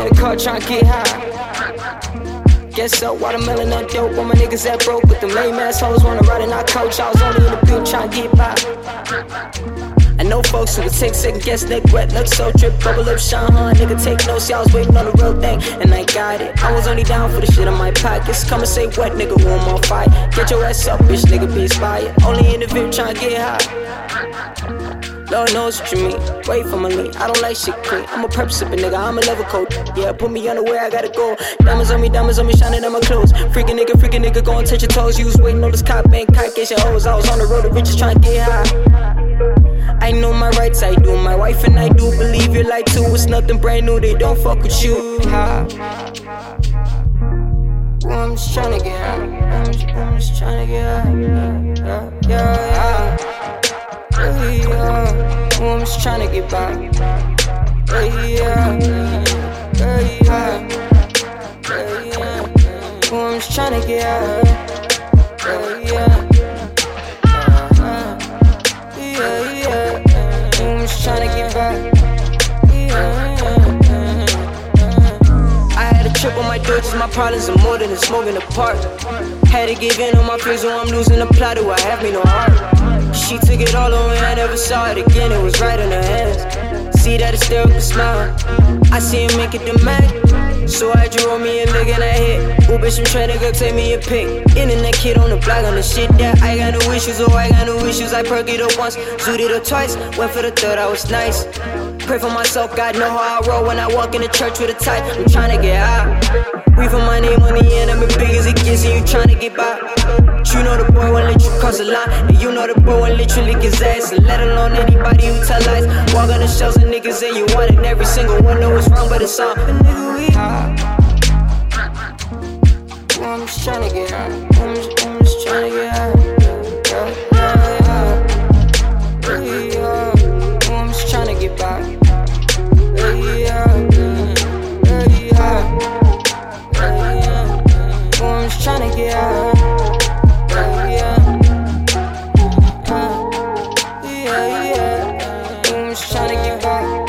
in the car tryna get high. Guess so, watermelon that dope. All my niggas that broke, but them lame ass hoes wanna ride in our coach. I was only in the beat tryna get by. I know folks who would take second guess, neck wet, look so drip, bubble up, shine, huh? Nigga take notes, y'all was waiting on the real thing, and I got it. I was only down for the shit in my pockets. Come and say what, nigga, one more fight. Get your ass up, bitch, nigga, be inspired. Only in the VIP tryna get high. Lord knows what you mean. Wait for my lean. I don't like shit clean. I'm a perp sippin' nigga. I'm a level code. Yeah, put me on the way. I gotta go. Diamonds on me, shining on my clothes. Freakin' nigga, go and touch your toes. You was waiting on this cop, ain't cock, get your hoes. I was on the road to riches trying to get high. I know my rights, I do. My wife and I do believe you like too. It's nothing brand new. They don't fuck with you. Ha. Well, I'm just tryna get high. I'm just tryna get high. Yeah. I'm just tryna get by. I'm just tryna get high. I'm just tryna get by. I had a trip on my Dodges, my problems are more than a smoke in the park. Had to give in on my fears, so I'm losing the plot. Do I have me no heart? She took it all away, I never saw it again. It was right in her hands. See that hysterical smile. I see him make it the Mac. So I drew me a lick and I hit. Ooh, bitch, I'm tryna go take me a pic. Internet kid on the block on the shit that I got no issues. Oh, I got no issues. I perked it up once, zooted it up twice. Went for the third, I was nice. Pray for myself, God know how I roll when I walk in the church with a tight. I'm tryna get high. Breathe my name on the end, I'm as big as it gets, and you tryna get by. But you know the boy won't let you cross the line, and you know the boy won't literally lick his ass, and let alone anybody who tell lies. Walk on the shelves of niggas and you want it, and every single one know what's wrong, but it's all. But nigga, we high. Well, I'm just tryna get high. I'm just tryna get high. I'm just tryna get by. I'm just tryna get high. I'm just tryna get by.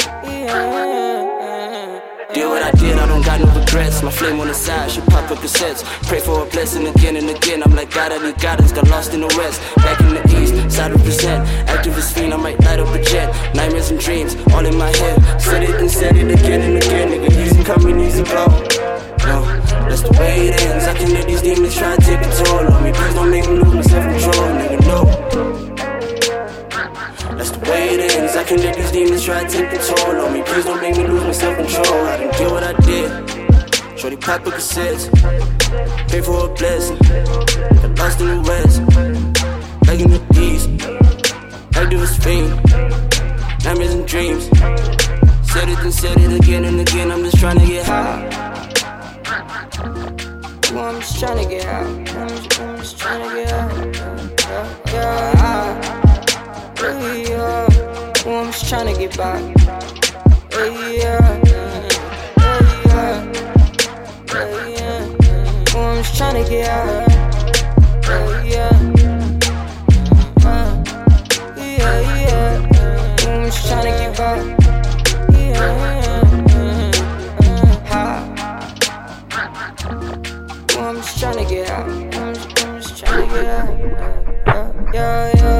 Did what I did, I don't got no regrets. My flame on the side, she pop up cassettes. Pray for a blessing again and again. I'm like, God, I need guidance, got lost in the west. Back in the east, side represent. Activist fiend, I might light up a jet. Nightmares and dreams, all in my head. Said it and said it again and again. Nigga, easy coming, easy go. No, that's the way it ends. I can let these demons try to take a toll on me. Please don't make me lose my self-control, nigga, no. That's the way it ends. I can let these demons try to take the toll on me. Please don't make me lose my self-control. I didn't do what I did. Shorty pop up cassettes. Pray for a blessing. Got lost in the west. Back in the east. Activist fiend. Nightmares and dreams. Said it and said it again and again. I'm just trying to get high. Well, I'm just tryna get high. I'm just tryna get high. Well, I'm just tryna get by. Well, I'm just tryna get high. I'm just tryna get by. I'm just tryna get out. I'm just tryna get out. Yeah.